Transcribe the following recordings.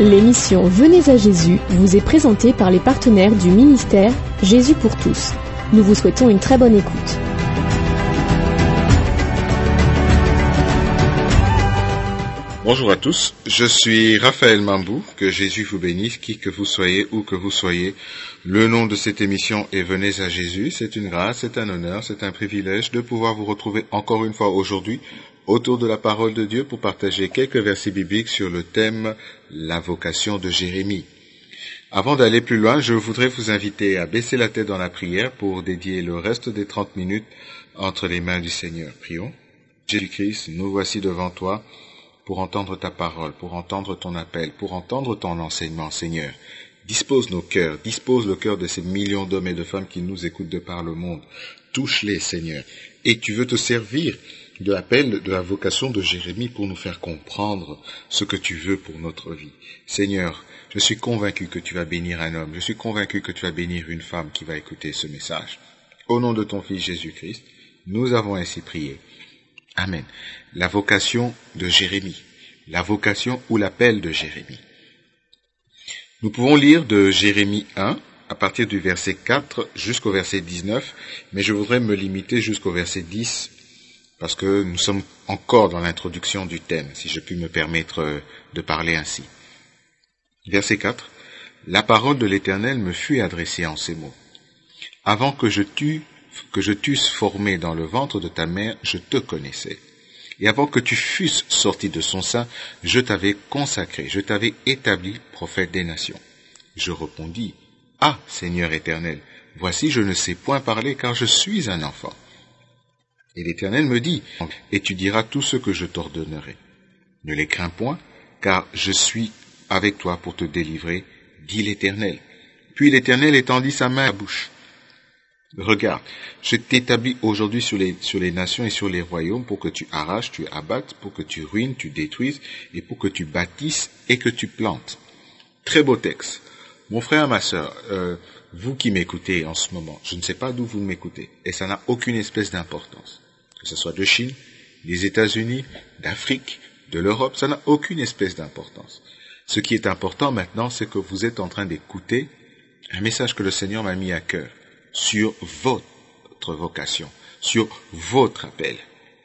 L'émission Venez à Jésus vous est présentée par les partenaires du ministère Jésus pour tous. Nous vous souhaitons une très bonne écoute. Bonjour à tous, je suis Raphaël Mambou, que Jésus vous bénisse, qui que vous soyez, où que vous soyez. Le nom de cette émission est Venez à Jésus, c'est une grâce, c'est un honneur, c'est un privilège de pouvoir vous retrouver encore une fois aujourd'hui autour de la parole de Dieu pour partager quelques versets bibliques sur le thème « La vocation de Jérémie ». Avant d'aller plus loin, je voudrais vous inviter à baisser la tête dans la prière pour dédier le reste des 30 minutes entre les mains du Seigneur. Prions. Jésus-Christ, nous voici devant toi pour entendre ta parole, pour entendre ton appel, pour entendre ton enseignement, Seigneur. Dispose nos cœurs, dispose le cœur de ces millions d'hommes et de femmes qui nous écoutent de par le monde. Touche-les, Seigneur. Et tu veux te servir de l'appel, de la vocation de Jérémie pour nous faire comprendre ce que tu veux pour notre vie. Seigneur, je suis convaincu que tu vas bénir un homme, je suis convaincu que tu vas bénir une femme qui va écouter ce message. Au nom de ton Fils Jésus-Christ, nous avons ainsi prié. Amen. La vocation de Jérémie. La vocation ou l'appel de Jérémie. Nous pouvons lire de Jérémie 1 à partir du verset 4 jusqu'au verset 19, mais je voudrais me limiter jusqu'au verset 10 parce que nous sommes encore dans l'introduction du thème, si je puis me permettre de parler ainsi. Verset 4. La parole de l'Éternel me fut adressée en ces mots. Avant que je t'eusse formé dans le ventre de ta mère, je te connaissais. Et avant que tu fusses sorti de son sein, je t'avais consacré, je t'avais établi prophète des nations. Je répondis, « Ah, Seigneur éternel, voici je ne sais point parler car je suis un enfant. » Et l'Éternel me dit, « Et tu diras tout ce que je t'ordonnerai. Ne les crains point, car je suis avec toi pour te délivrer, dit l'Éternel. » Puis l'Éternel étendit sa main à la bouche. Regarde, je t'établis aujourd'hui sur les nations et sur les royaumes pour que tu arraches, tu abattes, pour que tu ruines, tu détruises, et pour que tu bâtisses et que tu plantes. Très beau texte. Mon frère, ma sœur, vous qui m'écoutez en ce moment, je ne sais pas d'où vous m'écoutez, et ça n'a aucune espèce d'importance. Que ce soit de Chine, des États-Unis, d'Afrique, de l'Europe, ça n'a aucune espèce d'importance. Ce qui est important maintenant, c'est que vous êtes en train d'écouter un message que le Seigneur m'a mis à cœur sur votre vocation, sur votre appel.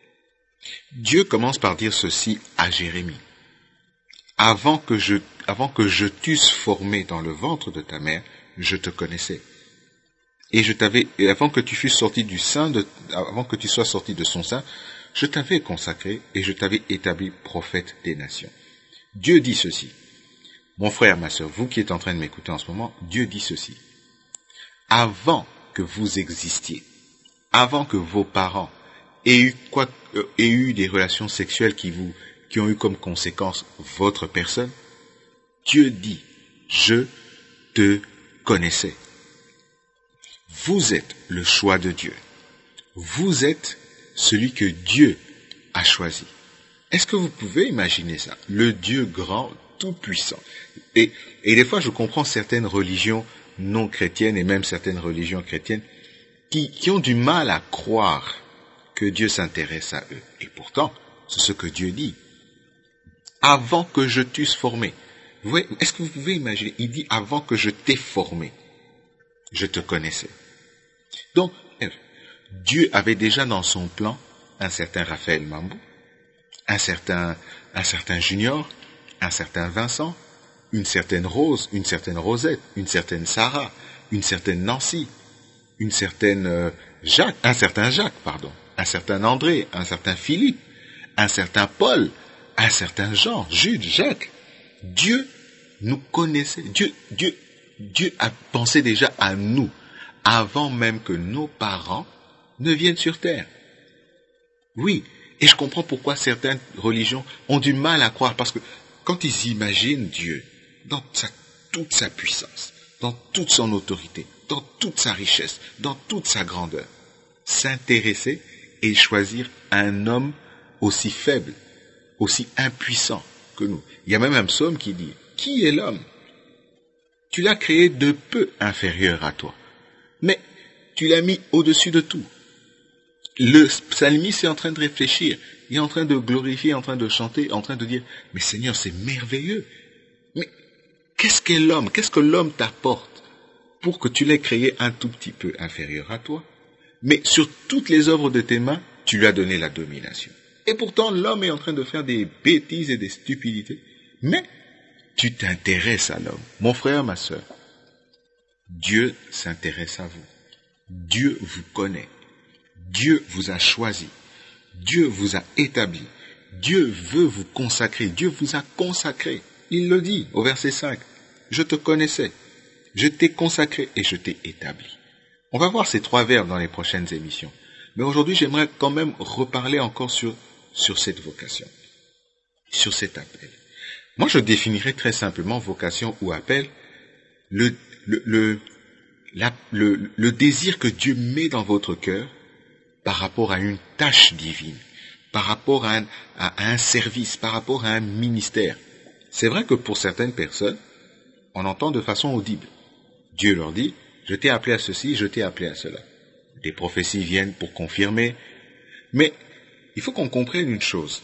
Dieu commence par dire ceci à Jérémie. Avant que je t'eusse formé dans le ventre de ta mère, je te connaissais. Et avant que tu fusses sorti avant que tu sois sorti de son sein, je t'avais consacré et je t'avais établi prophète des nations. Dieu dit ceci. Mon frère, ma sœur, vous qui êtes en train de m'écouter en ce moment, Dieu dit ceci. Avant que vous existiez, avant que vos parents aient eu des relations sexuelles qui ont eu comme conséquence votre personne, Dieu dit, je te connaissais. Vous êtes le choix de Dieu. Vous êtes celui que Dieu a choisi. Est-ce que vous pouvez imaginer ça? Le Dieu grand, tout-puissant. Et des fois, je comprends certaines religions non chrétiennes et même certaines religions chrétiennes qui ont du mal à croire que Dieu s'intéresse à eux. Et pourtant, c'est ce que Dieu dit. Avant que je t'eusse formé. Vous voyez, est-ce que vous pouvez imaginer? Il dit avant que je t'ai formé, je te connaissais. Donc, Dieu avait déjà dans son plan un certain Raphaël Mambou, un certain Junior, un certain Vincent, une certaine Rose, une certaine Rosette, une certaine Sarah, une certaine Nancy, une certaine un certain Jacques, un certain André, un certain Philippe, un certain Paul, un certain Jean, Jude, Jacques. Dieu nous connaissait. Dieu a pensé déjà à nous avant même que nos parents ne viennent sur terre. Oui, et je comprends pourquoi certaines religions ont du mal à croire, parce que quand ils imaginent Dieu dans toute sa puissance, dans toute son autorité, dans toute sa richesse, dans toute sa grandeur, s'intéresser et choisir un homme aussi faible, aussi impuissant que nous. Il y a même un psaume qui dit, « Qui est l'homme? Tu l'as créé de peu inférieur à toi, mais tu l'as mis au-dessus de tout. » Le psalmiste est en train de réfléchir, il est en train de glorifier, en train de chanter, en train de dire, « Mais Seigneur, c'est merveilleux. Mais Qu'est-ce qu'est l'homme? Qu'est-ce que l'homme t'apporte pour que tu l'aies créé un tout petit peu inférieur à toi? Mais sur toutes les œuvres de tes mains, tu lui as donné la domination. Et pourtant, l'homme est en train de faire des bêtises et des stupidités. Mais tu t'intéresses à l'homme. Mon frère, ma sœur, Dieu s'intéresse à vous. Dieu vous connaît. Dieu vous a choisi. Dieu vous a établi. Dieu veut vous consacrer. Dieu vous a consacré. Il le dit au verset 5. Je te connaissais. Je t'ai consacré et je t'ai établi. On va voir ces 3 verbes dans les prochaines émissions. Mais aujourd'hui, j'aimerais quand même reparler encore sur cette vocation, sur cet appel. Moi, je définirais très simplement vocation ou appel, le désir que Dieu met dans votre cœur par rapport à une tâche divine, par rapport à un service, par rapport à un ministère. C'est vrai que pour certaines personnes, on entend de façon audible. Dieu leur dit, je t'ai appelé à ceci, je t'ai appelé à cela. Des prophéties viennent pour confirmer. Mais il faut qu'on comprenne une chose.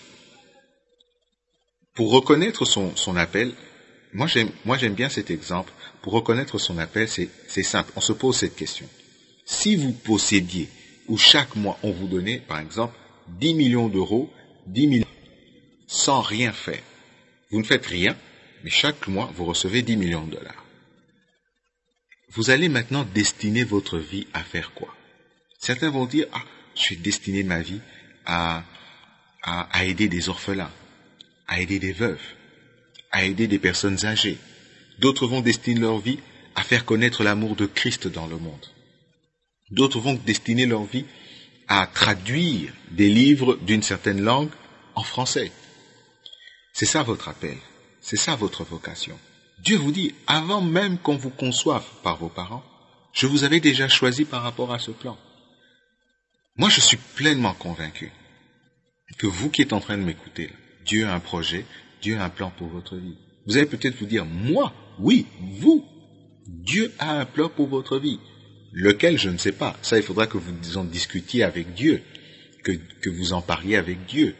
Pour reconnaître son appel, moi j'aime bien cet exemple. Pour reconnaître son appel, c'est simple. On se pose cette question. Si vous possédiez, ou chaque mois on vous donnait, par exemple, 10 millions d'euros, 10 millions, sans rien faire. Vous ne faites rien, mais chaque mois vous recevez 10 millions de dollars. Vous allez maintenant destiner votre vie à faire quoi? Certains vont dire, je vais destiner ma vie à aider des orphelins, à aider des veuves, à aider des personnes âgées. D'autres vont destiner leur vie à faire connaître l'amour de Christ dans le monde. D'autres vont destiner leur vie à traduire des livres d'une certaine langue en français. C'est ça votre appel, c'est ça votre vocation. Dieu vous dit, avant même qu'on vous conçoive par vos parents, je vous avais déjà choisi par rapport à ce plan. Moi, je suis pleinement convaincu que vous qui êtes en train de m'écouter, Dieu a un projet, Dieu a un plan pour votre vie. Vous allez peut-être vous dire, moi, oui, vous, Dieu a un plan pour votre vie. Lequel, je ne sais pas. Ça, il faudra que vous en discutiez avec Dieu, que vous en parliez avec Dieu,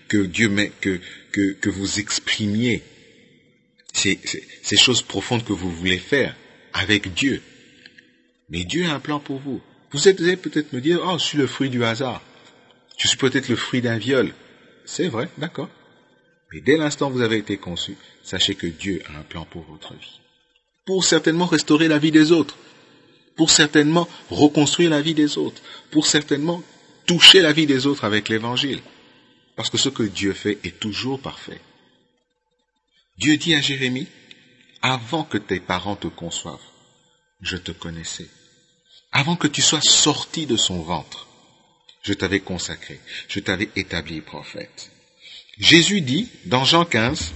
que vous exprimiez ces choses profondes que vous voulez faire avec Dieu. Mais Dieu a un plan pour vous. Vous allez peut-être me dire, je suis le fruit du hasard. Je suis peut-être le fruit d'un viol. C'est vrai, d'accord. Mais dès l'instant où vous avez été conçu, sachez que Dieu a un plan pour votre vie. Pour certainement restaurer la vie des autres. Pour certainement reconstruire la vie des autres. Pour certainement toucher la vie des autres avec l'évangile. Parce que ce que Dieu fait est toujours parfait. Dieu dit à Jérémie, avant que tes parents te conçoivent, je te connaissais. Avant que tu sois sorti de son ventre, je t'avais consacré, je t'avais établi prophète. Jésus dit dans Jean 15,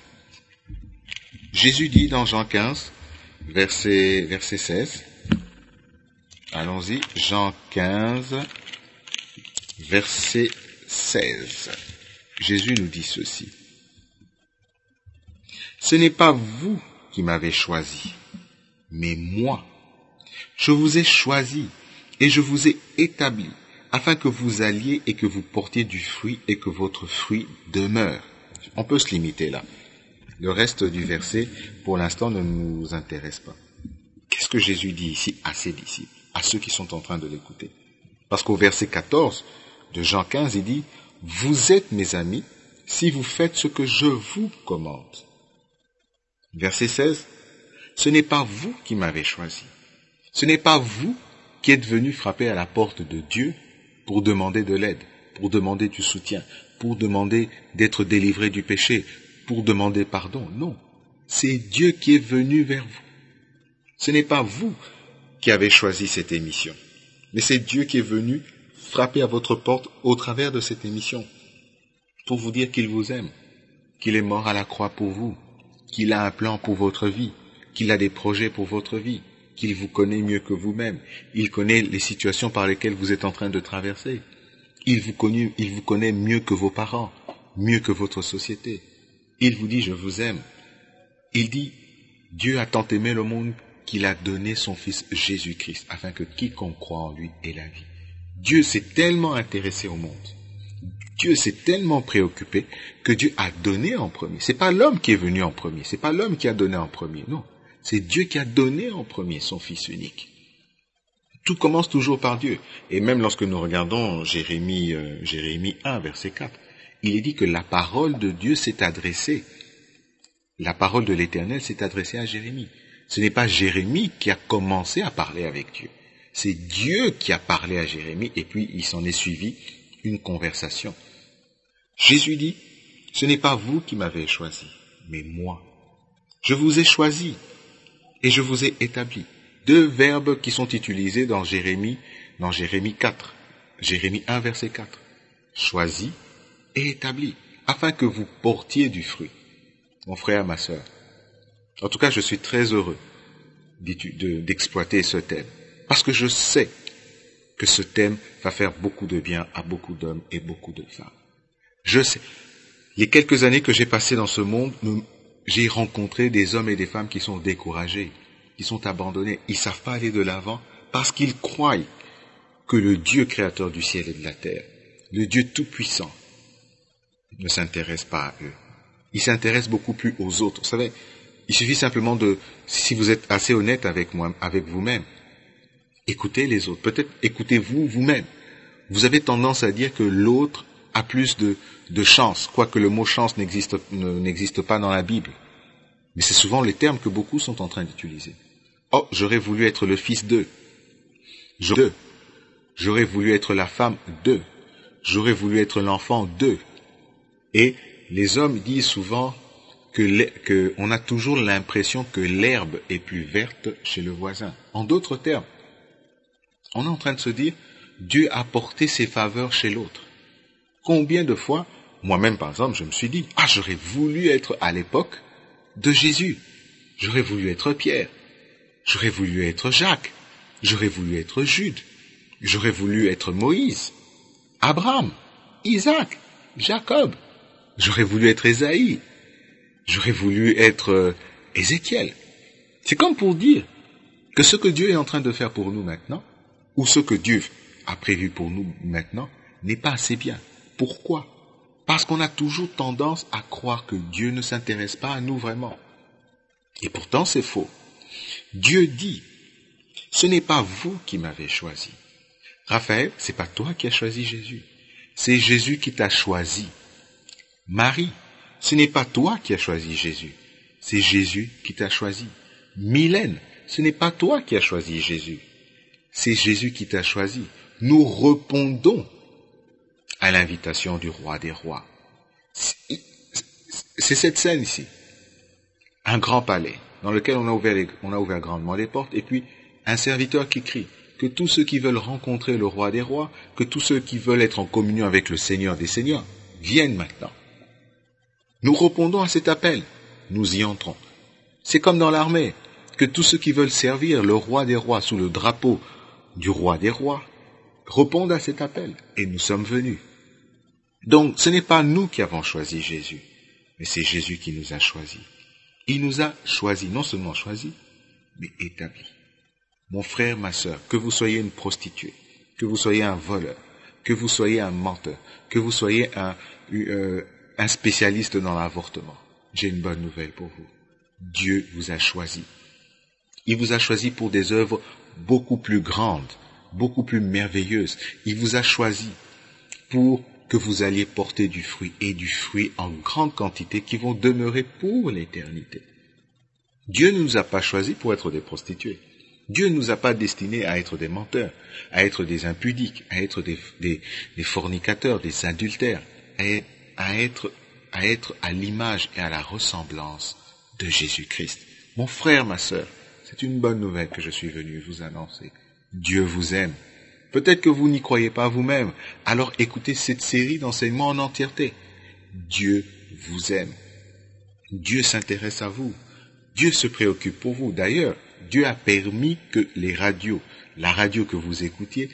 verset 16, allons-y, Jean 15, verset 16. Jésus nous dit ceci. Ce n'est pas vous qui m'avez choisi, mais moi. Je vous ai choisi et je vous ai établi, afin que vous alliez et que vous portiez du fruit et que votre fruit demeure. On peut se limiter là. Le reste du verset, pour l'instant, ne nous intéresse pas. Qu'est-ce que Jésus dit ici à ses disciples, à ceux qui sont en train de l'écouter? Parce qu'au verset 14 de Jean 15, il dit, « Vous êtes mes amis si vous faites ce que je vous commande. » Verset 16, « Ce n'est pas vous qui m'avez choisi. Ce n'est pas vous qui êtes venus frapper à la porte de Dieu pour demander de l'aide, pour demander du soutien, pour demander d'être délivré du péché, pour demander pardon. Non, c'est Dieu qui est venu vers vous. Ce n'est pas vous qui avez choisi cette émission, mais c'est Dieu qui est venu frapper à votre porte au travers de cette émission pour vous dire qu'il vous aime, qu'il est mort à la croix pour vous, qu'il a un plan pour votre vie, qu'il a des projets pour votre vie, qu'il vous connaît mieux que vous-même. Il connaît les situations par lesquelles vous êtes en train de traverser. Il vous connaît mieux que vos parents, mieux que votre société. Il vous dit, je vous aime. Il dit, Dieu a tant aimé le monde qu'il a donné son Fils Jésus-Christ, afin que quiconque croit en lui ait la vie. Dieu s'est tellement intéressé au monde. Dieu s'est tellement préoccupé que Dieu a donné en premier. C'est pas l'homme qui est venu en premier, c'est pas l'homme qui a donné en premier, non. C'est Dieu qui a donné en premier son Fils unique. Tout commence toujours par Dieu. Et même lorsque nous regardons Jérémie 1, verset 4, il est dit que la parole de Dieu s'est adressée. La parole de l'Éternel s'est adressée à Jérémie. Ce n'est pas Jérémie qui a commencé à parler avec Dieu. C'est Dieu qui a parlé à Jérémie et puis il s'en est suivi une conversation. Jésus dit, ce n'est pas vous qui m'avez choisi, mais moi. Je vous ai choisi et je vous ai établi. Deux verbes qui sont utilisés dans Jérémie 4. Jérémie 1, verset 4. Choisi et établi, afin que vous portiez du fruit. Mon frère, ma sœur. En tout cas, je suis très heureux d'exploiter ce thème. Parce que je sais que ce thème va faire beaucoup de bien à beaucoup d'hommes et beaucoup de femmes. Je sais. Les quelques années que j'ai passées dans ce monde, j'ai rencontré des hommes et des femmes qui sont découragés, qui sont abandonnés. Ils ne savent pas aller de l'avant parce qu'ils croient que le Dieu créateur du ciel et de la terre, le Dieu tout-puissant, ne s'intéresse pas à eux. Il s'intéresse beaucoup plus aux autres. Vous savez, il suffit simplement si vous êtes assez honnête avec vous-même, écoutez les autres. Peut-être écoutez-vous vous-même. Vous avez tendance à dire que l'autre a plus de chance, quoique le mot chance n'existe pas dans la Bible. Mais c'est souvent les termes que beaucoup sont en train d'utiliser. Oh, j'aurais voulu être le fils d'eux. J'aurais voulu être la femme d'eux. J'aurais voulu être l'enfant d'eux. Et les hommes disent souvent que on a toujours l'impression que l'herbe est plus verte chez le voisin. En d'autres termes, on est en train de se dire, Dieu a porté ses faveurs chez l'autre. Combien de fois, moi-même par exemple, je me suis dit, j'aurais voulu être à l'époque de Jésus. J'aurais voulu être Pierre. J'aurais voulu être Jacques. J'aurais voulu être Jude. J'aurais voulu être Moïse, Abraham, Isaac, Jacob. J'aurais voulu être Ésaïe. J'aurais voulu être Ézéchiel. C'est comme pour dire que ce que Dieu est en train de faire pour nous maintenant, ou ce que Dieu a prévu pour nous maintenant, n'est pas assez bien. Pourquoi? Parce qu'on a toujours tendance à croire que Dieu ne s'intéresse pas à nous vraiment. Et pourtant c'est faux. Dieu dit, ce n'est pas vous qui m'avez choisi. Raphaël, c'est pas toi qui as choisi Jésus. C'est Jésus qui t'a choisi. Marie, ce n'est pas toi qui as choisi Jésus. C'est Jésus qui t'a choisi. Mylène, ce n'est pas toi qui as choisi Jésus. C'est Jésus qui t'a choisi. Nous répondons à l'invitation du roi des rois. C'est cette scène ici. Un grand palais dans lequel on a ouvert grandement les portes et puis un serviteur qui crie que tous ceux qui veulent rencontrer le roi des rois, que tous ceux qui veulent être en communion avec le Seigneur des seigneurs, viennent maintenant. Nous répondons à cet appel. Nous y entrons. C'est comme dans l'armée, que tous ceux qui veulent servir le roi des rois sous le drapeau du roi des rois répondent à cet appel. Et nous sommes venus. Donc, ce n'est pas nous qui avons choisi Jésus, mais c'est Jésus qui nous a choisis. Il nous a choisis, non seulement choisis, mais établis. Mon frère, ma sœur, que vous soyez une prostituée, que vous soyez un voleur, que vous soyez un menteur, que vous soyez un spécialiste dans l'avortement, j'ai une bonne nouvelle pour vous. Dieu vous a choisi. Il vous a choisi pour des œuvres beaucoup plus grandes, beaucoup plus merveilleuses. Il vous a choisi pour que vous alliez porter du fruit, et du fruit en grande quantité qui vont demeurer pour l'éternité. Dieu ne nous a pas choisis pour être des prostituées. Dieu ne nous a pas destinés à être des menteurs, à être des impudiques, à être des fornicateurs, des adultères, à être à l'image et à la ressemblance de Jésus-Christ. Mon frère, ma sœur, c'est une bonne nouvelle que je suis venu vous annoncer. Dieu vous aime. Peut-être que vous n'y croyez pas vous-même. Alors écoutez cette série d'enseignements en entièreté. Dieu vous aime. Dieu s'intéresse à vous. Dieu se préoccupe pour vous. D'ailleurs, Dieu a permis que la radio que vous écoutiez,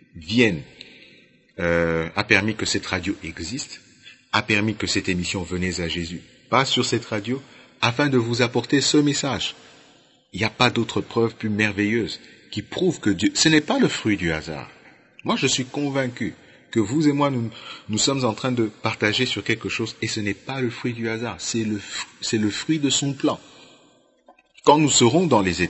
a permis que cette radio existe, a permis que cette émission Venez à Jésus passe sur cette radio, afin de vous apporter ce message. Il n'y a pas d'autre preuve plus merveilleuse qui prouve que Dieu, ce n'est pas le fruit du hasard. Moi, je suis convaincu que vous et moi, nous sommes en train de partager sur quelque chose, et ce n'est pas le fruit du hasard, c'est le fruit de son plan. Quand nous serons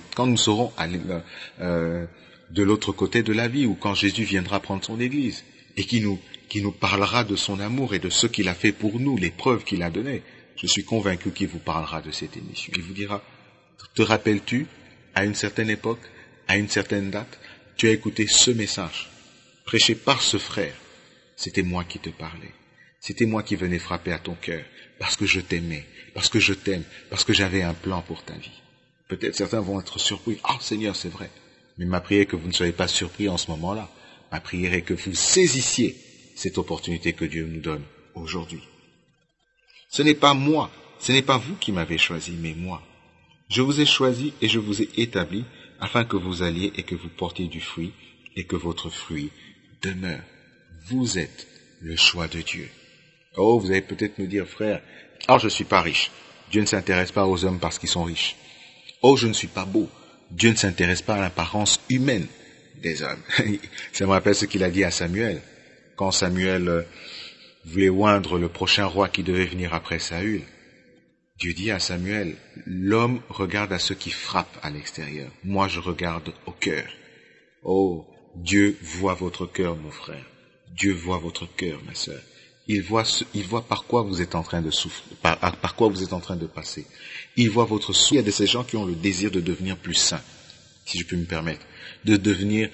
de l'autre côté de la vie, ou quand Jésus viendra prendre son Église, et qui nous parlera de son amour et de ce qu'il a fait pour nous, les preuves qu'il a données, je suis convaincu qu'il vous parlera de cette émission. Il vous dira, te rappelles-tu, à une certaine époque, à une certaine date, tu as écouté ce message, prêché par ce frère. C'était moi qui te parlais. C'était moi qui venais frapper à ton cœur, parce que je t'aimais, parce que je t'aime, parce que j'avais un plan pour ta vie. Peut-être certains vont être surpris. Ah, Seigneur, c'est vrai. Mais ma prière est que vous ne soyez pas surpris en ce moment-là. Ma prière est que vous saisissiez cette opportunité que Dieu nous donne aujourd'hui. Ce n'est pas moi, ce n'est pas vous qui m'avez choisi, mais moi. Je vous ai choisi et je vous ai établi afin que vous alliez et que vous portiez du fruit et que votre fruit demeure. Vous êtes le choix de Dieu. Oh, vous allez peut-être me dire, frère, oh, je ne suis pas riche. Dieu ne s'intéresse pas aux hommes parce qu'ils sont riches. Oh, je ne suis pas beau. Dieu ne s'intéresse pas à l'apparence humaine des hommes. Ça me rappelle ce qu'il a dit à Samuel. Quand Samuel voulait oindre le prochain roi qui devait venir après Saül, Dieu dit à Samuel, l'homme regarde à ceux qui frappent à l'extérieur. Moi, je regarde au cœur. Oh, Dieu voit votre cœur, mon frère. Dieu voit votre cœur, ma sœur. Il voit par quoi vous êtes en train de souffrir, par quoi vous êtes en train de passer. Il voit votre souffle. Il y a de ces gens qui ont le désir de devenir plus saints, si je peux me permettre, de devenir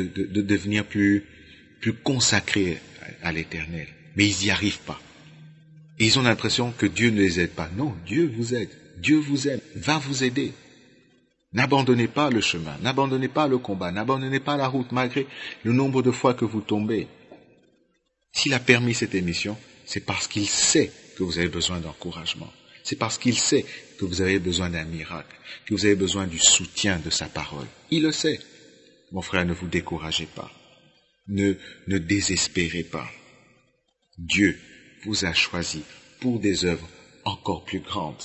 plus consacrés à l'Éternel. Mais ils n'y arrivent pas. Et ils ont l'impression que Dieu ne les aide pas. Non, Dieu vous aide. Dieu vous aime, va vous aider. N'abandonnez pas le chemin, n'abandonnez pas le combat, n'abandonnez pas la route malgré le nombre de fois que vous tombez. S'il a permis cette émission, c'est parce qu'il sait que vous avez besoin d'encouragement. C'est parce qu'il sait que vous avez besoin d'un miracle, que vous avez besoin du soutien de sa parole. Il le sait. Mon frère, ne vous découragez pas. Ne désespérez pas. Dieu vous a choisi pour des œuvres encore plus grandes.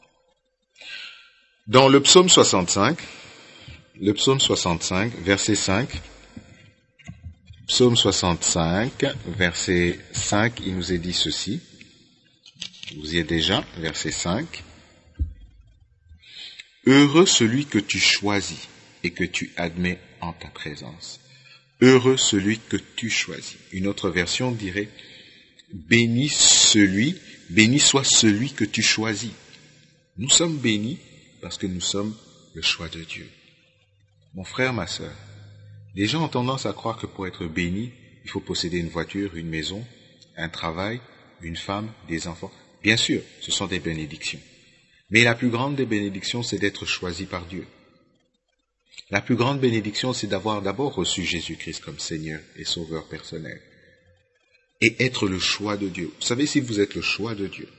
Dans le psaume 65, verset 5, psaume 65, verset 5, il nous est dit ceci. Vous y êtes déjà, verset 5. Heureux celui que tu choisis et que tu admets en ta présence. Heureux celui que tu choisis. Une autre version dirait, béni soit celui que tu choisis. Nous sommes bénis parce que nous sommes le choix de Dieu. Mon frère, ma sœur, les gens ont tendance à croire que pour être béni, il faut posséder une voiture, une maison, un travail, une femme, des enfants. Bien sûr, ce sont des bénédictions. Mais la plus grande des bénédictions, c'est d'être choisi par Dieu. La plus grande bénédiction, c'est d'avoir d'abord reçu Jésus-Christ comme Seigneur et Sauveur personnel. Et être le choix de Dieu. Vous savez, si vous êtes le choix de Dieu,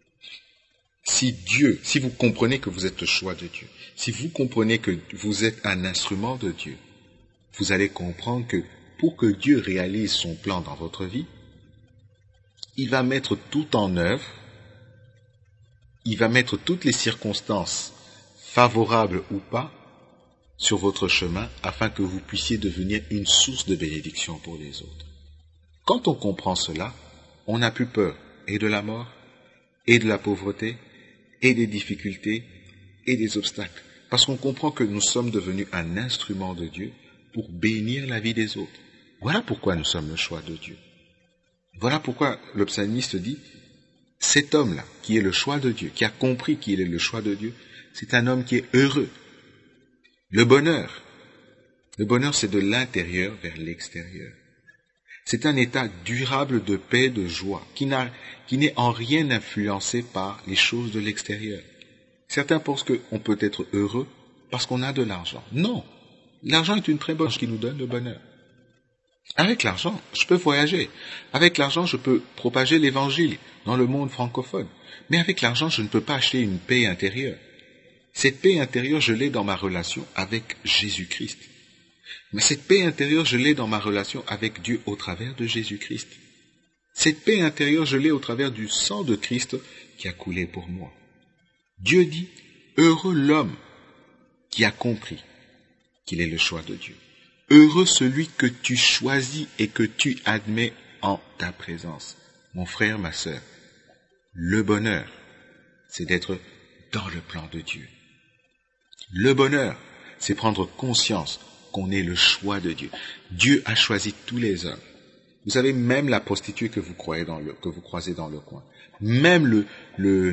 si vous comprenez que vous êtes le choix de Dieu, si vous comprenez que vous êtes un instrument de Dieu, vous allez comprendre que pour que Dieu réalise son plan dans votre vie, il va mettre tout en œuvre, il va mettre toutes les circonstances, favorables ou pas, sur votre chemin afin que vous puissiez devenir une source de bénédiction pour les autres. Quand on comprend cela, on n'a plus peur et de la mort, et de la pauvreté, et des difficultés, et des obstacles. Parce qu'on comprend que nous sommes devenus un instrument de Dieu pour bénir la vie des autres. Voilà pourquoi nous sommes le choix de Dieu. Voilà pourquoi le psalmiste dit, cet homme-là, qui est le choix de Dieu, qui a compris qu'il est le choix de Dieu, c'est un homme qui est heureux. Le bonheur, c'est de l'intérieur vers l'extérieur. C'est un état durable de paix, de joie, qui n'est en rien influencé par les choses de l'extérieur. Certains pensent qu'on peut être heureux parce qu'on a de l'argent. Non, l'argent est une très bonne chose qui nous donne le bonheur. Avec l'argent, je peux voyager. Avec l'argent, je peux propager l'évangile dans le monde francophone. Mais avec l'argent, je ne peux pas acheter une paix intérieure. Cette paix intérieure, je l'ai dans ma relation avec Jésus-Christ. Mais cette paix intérieure, je l'ai dans ma relation avec Dieu au travers de Jésus-Christ. Cette paix intérieure, je l'ai au travers du sang de Christ qui a coulé pour moi. Dieu dit, heureux l'homme qui a compris qu'il est le choix de Dieu. Heureux celui que tu choisis et que tu admets en ta présence. Mon frère, ma sœur, le bonheur, c'est d'être dans le plan de Dieu. Le bonheur, c'est prendre conscience qu'on est le choix de Dieu. Dieu a choisi tous les hommes. Vous savez, même la prostituée que vous croisez dans le coin, même le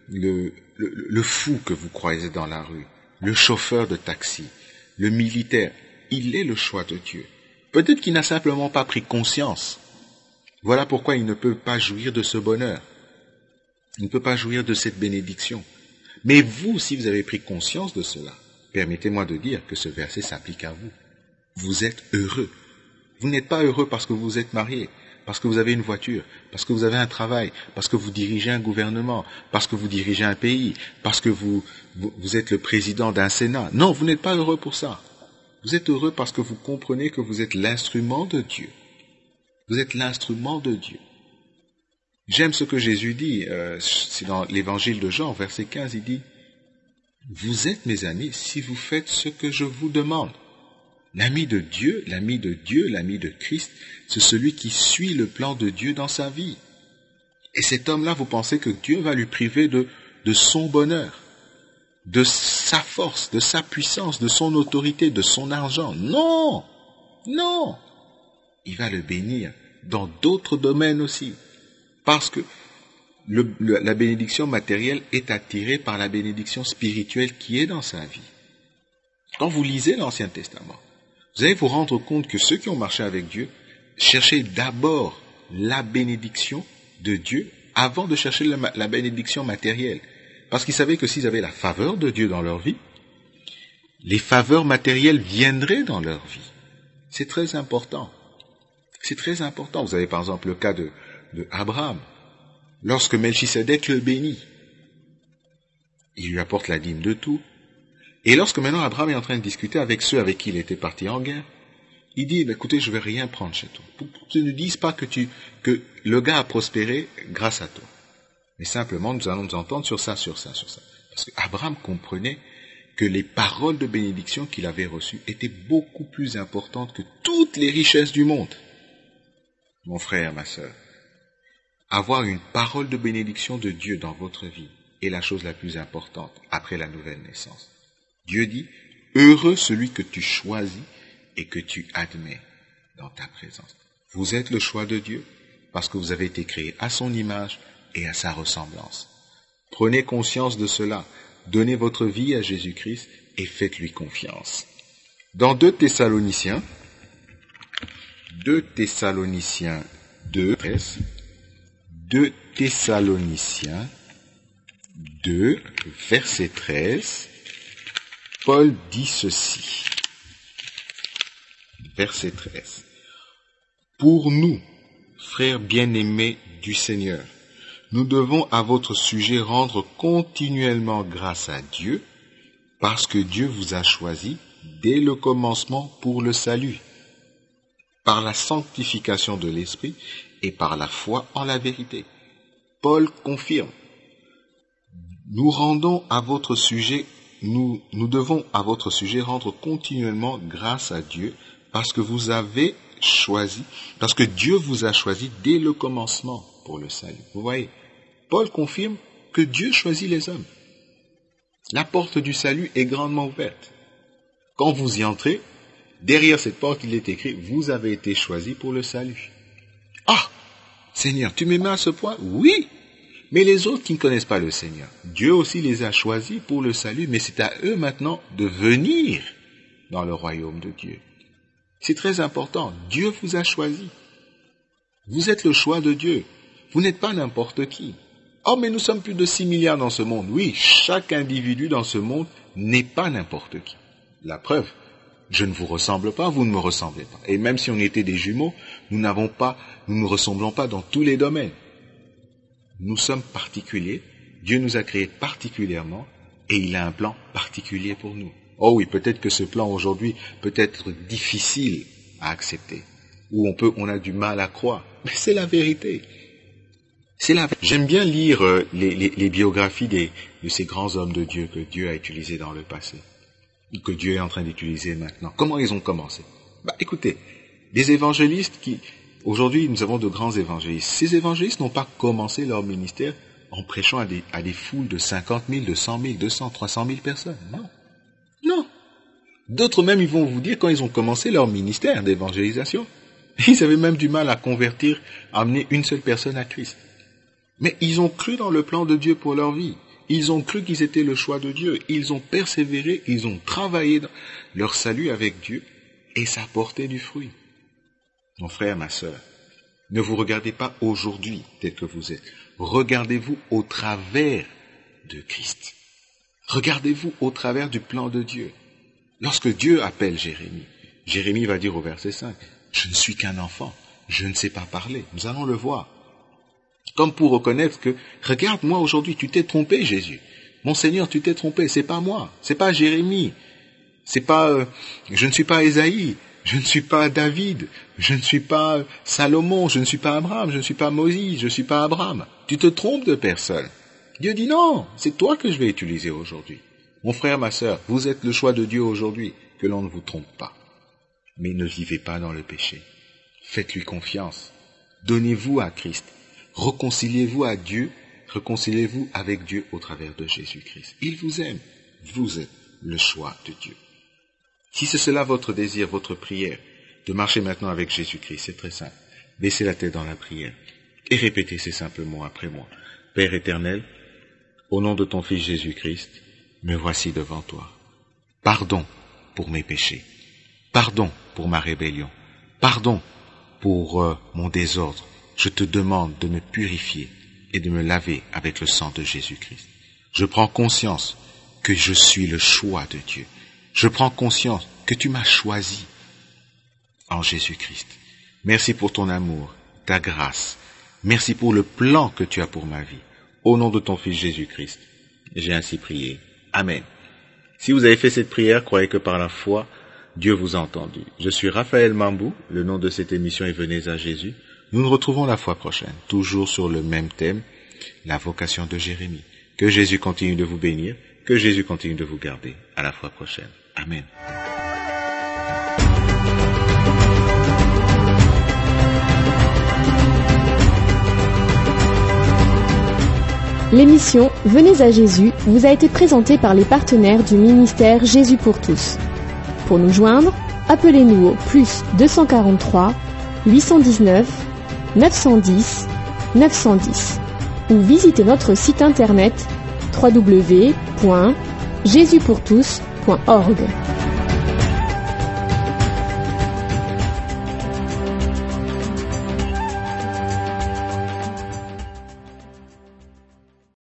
fou que vous croisez dans la rue, le chauffeur de taxi, le militaire, il est le choix de Dieu. Peut-être qu'il n'a simplement pas pris conscience. Voilà pourquoi il ne peut pas jouir de ce bonheur. Il ne peut pas jouir de cette bénédiction. Mais vous, si vous avez pris conscience de cela, permettez-moi de dire que ce verset s'applique à vous. Vous êtes heureux. Vous n'êtes pas heureux parce que vous êtes marié, parce que vous avez une voiture, parce que vous avez un travail, parce que vous dirigez un gouvernement, parce que vous dirigez un pays, parce que vous êtes le président d'un Sénat. Non, vous n'êtes pas heureux pour ça. Vous êtes heureux parce que vous comprenez que vous êtes l'instrument de Dieu. Vous êtes l'instrument de Dieu. J'aime ce que Jésus dit, c'est dans l'évangile de Jean, verset 15, il dit « Vous êtes mes amis si vous faites ce que je vous demande. » L'ami de Dieu, l'ami de Christ, c'est celui qui suit le plan de Dieu dans sa vie. Et cet homme-là, vous pensez que Dieu va lui priver de son bonheur, de sa force, de sa puissance, de son autorité, de son argent? Non! Non! Il va le bénir dans d'autres domaines aussi. Parce que la bénédiction matérielle est attirée par la bénédiction spirituelle qui est dans sa vie. Quand vous lisez l'Ancien Testament, vous allez vous rendre compte que ceux qui ont marché avec Dieu cherchaient d'abord la bénédiction de Dieu avant de chercher la bénédiction matérielle. Parce qu'ils savaient que s'ils avaient la faveur de Dieu dans leur vie, les faveurs matérielles viendraient dans leur vie. C'est très important. C'est très important. Vous avez par exemple le cas de Abraham. Lorsque Melchisédek le bénit, il lui apporte la dîme de tout. Et lorsque maintenant Abraham est en train de discuter avec ceux avec qui il était parti en guerre, il dit, écoutez, je ne vais rien prendre chez toi. Pour que tu ne dises pas que le gars a prospéré grâce à toi. Mais simplement, nous allons nous entendre sur ça. Parce qu'Abraham comprenait que les paroles de bénédiction qu'il avait reçues étaient beaucoup plus importantes que toutes les richesses du monde. Mon frère, ma sœur, avoir une parole de bénédiction de Dieu dans votre vie est la chose la plus importante après la nouvelle naissance. Dieu dit, heureux celui que tu choisis et que tu admets dans ta présence. Vous êtes le choix de Dieu parce que vous avez été créé à son image et à sa ressemblance. Prenez conscience de cela, donnez votre vie à Jésus-Christ et faites-lui confiance. Dans 2 Thessaloniciens 2, verset 13, Paul dit ceci. Verset 13. Pour nous, frères bien-aimés du Seigneur, nous devons à votre sujet rendre continuellement grâce à Dieu, parce que Dieu vous a choisi dès le commencement pour le salut, par la sanctification de l'Esprit et par la foi en la vérité. Paul confirme, nous devons à votre sujet rendre continuellement grâce à Dieu, parce que Dieu vous a choisi dès le commencement pour le salut. Vous voyez, Paul confirme que Dieu choisit les hommes. La porte du salut est grandement ouverte. Quand vous y entrez, derrière cette porte, il est écrit, vous avez été choisis pour le salut. Ah, Seigneur, tu m'aimais à ce point? Oui, mais les autres qui ne connaissent pas le Seigneur, Dieu aussi les a choisis pour le salut, mais c'est à eux maintenant de venir dans le royaume de Dieu. C'est très important, Dieu vous a choisi. Vous êtes le choix de Dieu. Vous n'êtes pas n'importe qui. Oh, mais nous sommes plus de 6 milliards dans ce monde. Oui, chaque individu dans ce monde n'est pas n'importe qui. La preuve, je ne vous ressemble pas, vous ne me ressemblez pas. Et même si on était des jumeaux, nous ne ressemblons pas dans tous les domaines. Nous sommes particuliers, Dieu nous a créés particulièrement, et il a un plan particulier pour nous. Oh oui, peut-être que ce plan aujourd'hui peut être difficile à accepter, ou on a du mal à croire, mais c'est la vérité. J'aime bien lire les biographies de ces grands hommes de Dieu que Dieu a utilisés dans le passé, ou que Dieu est en train d'utiliser maintenant. Comment ils ont commencé? Écoutez, des évangélistes Aujourd'hui, nous avons de grands évangélistes. Ces évangélistes n'ont pas commencé leur ministère en prêchant à des foules de 50 000, de 100 000, 200, 300 000 personnes. Non. Non. D'autres même, ils vont vous dire, quand ils ont commencé leur ministère d'évangélisation, ils avaient même du mal à convertir, à amener une seule personne à Christ. Mais ils ont cru dans le plan de Dieu pour leur vie. Ils ont cru qu'ils étaient le choix de Dieu. Ils ont persévéré, ils ont travaillé dans leur salut avec Dieu et ça a porté du fruit. Mon frère, ma sœur, ne vous regardez pas aujourd'hui tel que vous êtes. Regardez-vous au travers de Christ. Regardez-vous au travers du plan de Dieu. Lorsque Dieu appelle Jérémie, Jérémie va dire au verset 5, « Je ne suis qu'un enfant, je ne sais pas parler. » Nous allons le voir. Comme pour reconnaître que, regarde-moi aujourd'hui, tu t'es trompé, Jésus. Mon Seigneur, tu t'es trompé, c'est pas moi, c'est pas Jérémie, c'est pas, je ne suis pas Ésaïe, je ne suis pas David, je ne suis pas Salomon, je ne suis pas Abraham, je ne suis pas Moïse, je ne suis pas Abraham. Tu te trompes de personne. Dieu dit non, c'est toi que je vais utiliser aujourd'hui. Mon frère, ma sœur, vous êtes le choix de Dieu aujourd'hui, que l'on ne vous trompe pas. Mais ne vivez pas dans le péché. Faites-lui confiance. Donnez-vous à Christ. Réconciliez-vous à Dieu, réconciliez-vous avec Dieu au travers de Jésus-Christ. Il vous aime. Vous êtes le choix de Dieu. Si c'est cela votre désir, votre prière, de marcher maintenant avec Jésus-Christ, c'est très simple. Baissez la tête dans la prière et répétez ces simples mots après moi. Père éternel, au nom de ton Fils Jésus-Christ, me voici devant toi. Pardon pour mes péchés. Pardon pour ma rébellion. Pardon pour mon désordre. Je te demande de me purifier et de me laver avec le sang de Jésus-Christ. Je prends conscience que je suis le choix de Dieu. Je prends conscience que tu m'as choisi en Jésus-Christ. Merci pour ton amour, ta grâce. Merci pour le plan que tu as pour ma vie. Au nom de ton Fils Jésus-Christ, j'ai ainsi prié. Amen. Si vous avez fait cette prière, croyez que par la foi, Dieu vous a entendu. Je suis Raphaël Mambou, le nom de cette émission est Venez à Jésus. Nous nous retrouvons la fois prochaine, toujours sur le même thème, la vocation de Jérémie. Que Jésus continue de vous bénir, que Jésus continue de vous garder. À la fois prochaine. Amen. L'émission Venez à Jésus vous a été présentée par les partenaires du ministère Jésus pour tous. Pour nous joindre, appelez-nous au +243 819 910 910 ou visitez notre site internet www.jesuspourtous.org.